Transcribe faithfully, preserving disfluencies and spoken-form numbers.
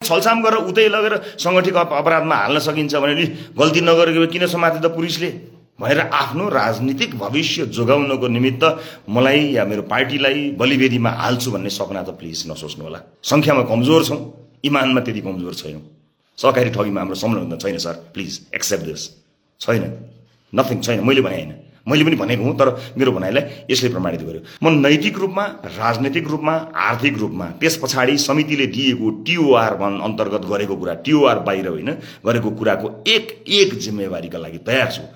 छलछाम गरेर उतै लगेर संगठित अपराधमा हाल्न सकिन्छ भने गल्ती नगरेको किन समाते त पुलिसले भनेर आफ्नो राजनीतिक भविष्य जोगाउनको निमित्त मलाई या मेरो पार्टीलाई बलिवेदीमा हाल्छु भन्ने सपना त प्लिज नसोच्नु होला। संख्यामा कमजोर छौं, इमानमा त्यति कमजोर छैनौं। सहकारी ठगीमा हाम्रो संलग्न छैन सर, प्लिज एक्सेप्ट दिस। छैन, नथिङ छैन। मैले भने हैन, मैले पनि भनेको हुँ, तर मेरो भनाइलाई यसले प्रमाणित गर्यो। म नैतिक रूपमा, राजनीतिक रूपमा, आर्थिक रूपमा त्यस पछाडि समितिले दिएको टीओआर वन अन्तर्गत गरेको कुरा, टीओआर बाहिर होइन गरेको कुराको एक एक जिम्मेवारीका लागि तयार छु।